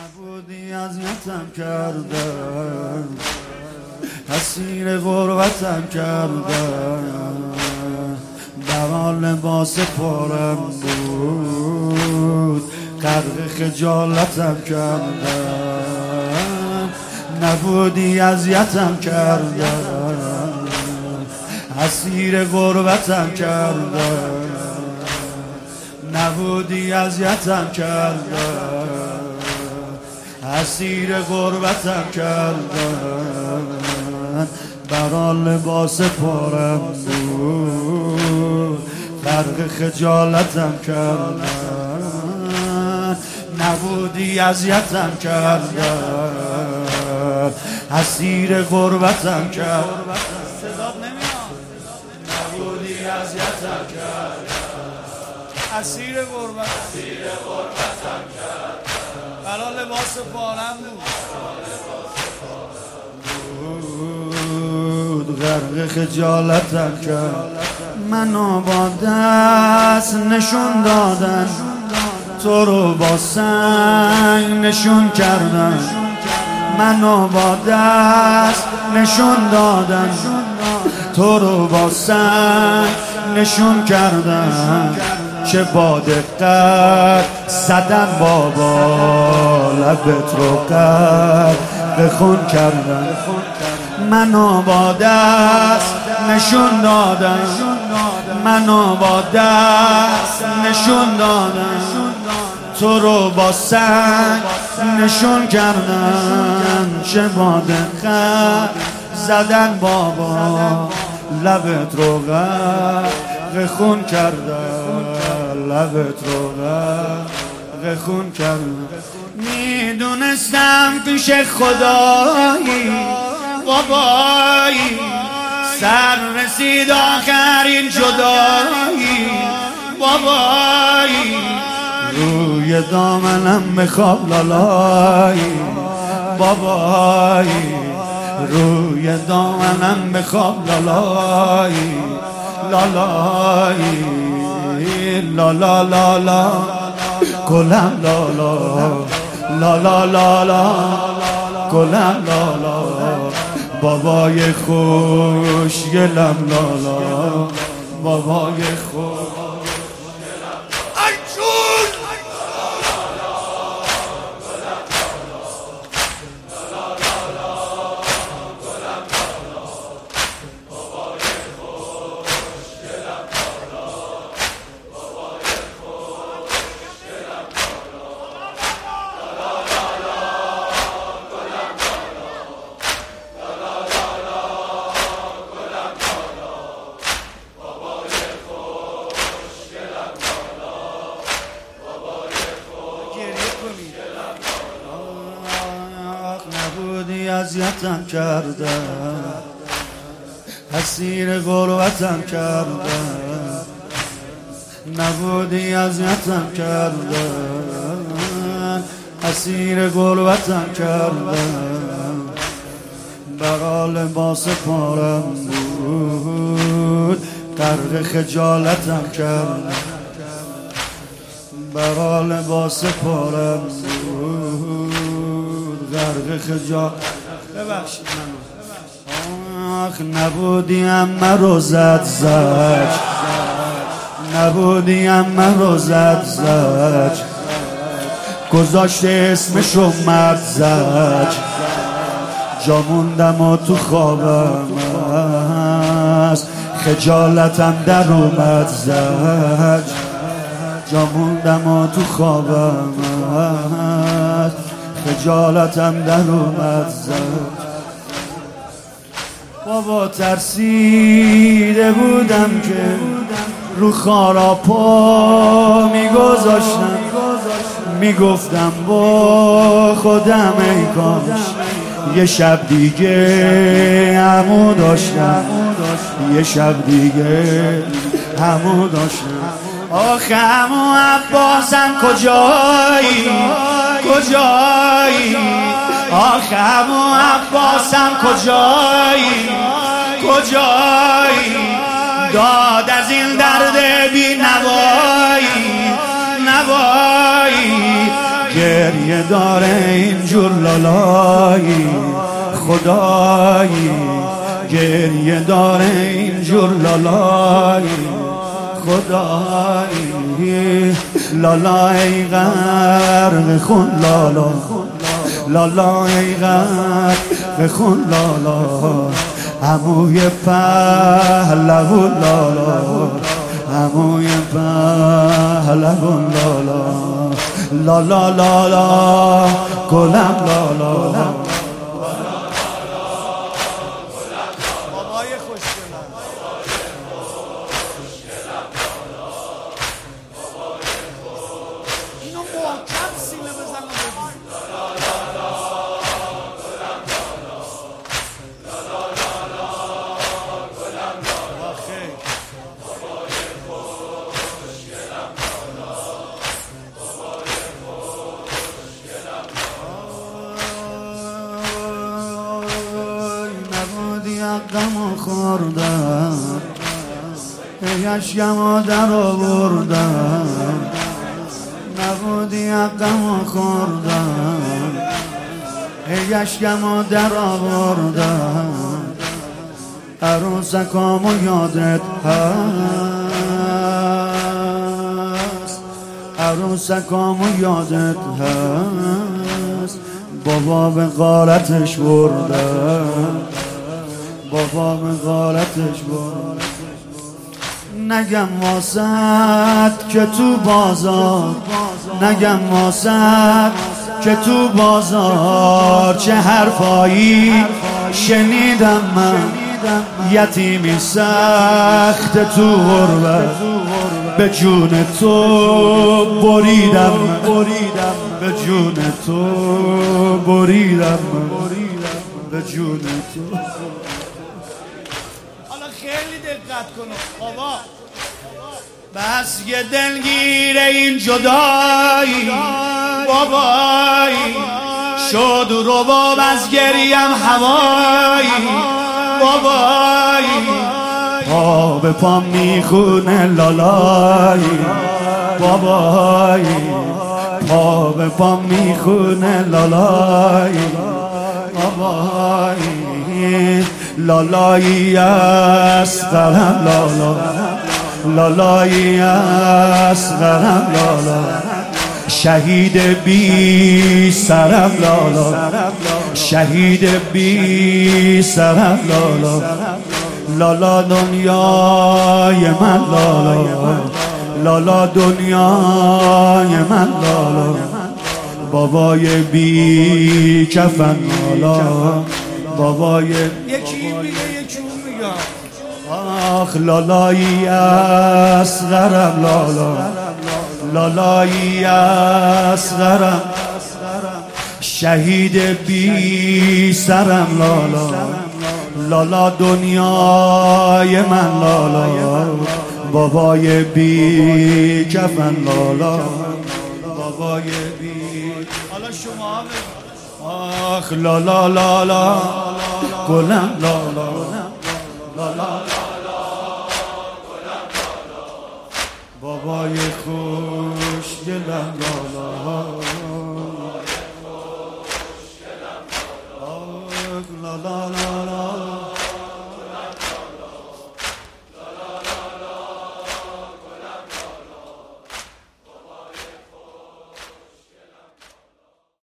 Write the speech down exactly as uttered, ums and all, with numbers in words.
نبودی اذیتم کردن، اسیر غربتم کردن، در لباس پارم بود غرق خجالتم کردن. نبودی اذیتم کردن، اسیر غربتم کردن، نبودی اذیتم کردن، اسیر غربتم کردن، برا لباس پارم بود غرق خجالتم کردن. نبودی اذیتم کردن، اسیر غربتم کردن. نبودی اذیتم کردن، اسیر غربتم کرد، برا لباس پارم بود غرق خجالتم کرد. منو با دست نشون دادن، تو رو با سنگ نشون کردن. منو با دست نشون دادن، تو رو با سنگ نشون کردن. چه با دقت زدن بابا، لبت رو غرق خون کردن. منو با دست نشون دادن، منو با دست نشون دادن، تو رو با سنگ نشون کردن. چه با دقت زدن بابا، لبت رو غرق خون کردن، لبت رو غرق خون کردن. میدونستم پیش خدایی بابایی، سر رسید آخرین جدایی بابایی. روی دامنم میخواب لالایی بابایی، روی دامنم میخواب لالایی لالایی. لالا لالا گلم لالا، لالا لالا گلم لالا. بابای خوشگلم لالا، بابای خوش نبودی اذیتم کردن، اسیر غربتم کردن. نبودی اذیتم کردن، اسیر غربتم کردن، برا لباس پارم بود غرق خجالتم کردن، برا لباس پارم بود غرق خجالت. ببخشید منو. آخ نبودیم مرو زد زج، نبودیم مرو زد زج، گذاشته اسمشو مرد زج. جا موندم و تو خوابم است، خجالتم در اومد زج. جا موندم و تو خوابم است، خجالتم در اومد زج. بابا ترسیده بودم که رو خارا پا میگذاشتم، میگفتم با خودم ای کاش یه شب دیگه همو داشتم، یه شب دیگه همو داشتم. آخه همو عباسم کجایی کجایی، آخه همو عباسم کجایی کجایی. داد از این درد بی نوایی نوایی، گریه داره اینجور لالایی خدایی گریه داره اینجور لالایی خدایی لالا ای غرق خون لالا لالا ای غرق خون لالا عموی پهلوون لالا عموی پهلوون لالا لالا لالا گلم لالا بابای خوشگلم اینو محکم سینه بزن و بگو غم خوردم یشکم در آوردم نبودی غم خوردم یشکم در آوردم عروسکامو یادت هست عروسکامو یادت هست بابا به غارتش بردم بابا به غارتش برد نگم واسد که تو بازار نگم واسد که تو بازار چه حرفایی شنیدم من یتیمی سخت تو غربت به جون تو بریدم به جون تو بریدم به جون تو خیلی دقت کنو بابا بس یه دلگیر این جدایی بابایی شد رباب از گریم هوایی بابایی پا به پا میخونه لالایی بابایی پا به پا میخونه لالایی بابایی لالایی اصغرم لالا لالایی اصغرم لالا شهید بی سرم لالا شهید بی سرم لالا لالا دنیای من لالا لالا دنیای من لالا بابای بی کفن لالا بابای یکی این میگه یکی اون میگه آخ لالایی اصغرم لالا لالایی اصغرم شهید بی سرم لالا لالا دنیای من لالا بابای بی کفن لالا بابای بی حالا شما آخ لالا لالا گلم لالا لالا بابای خوشگلم لالا آخ لالا لالا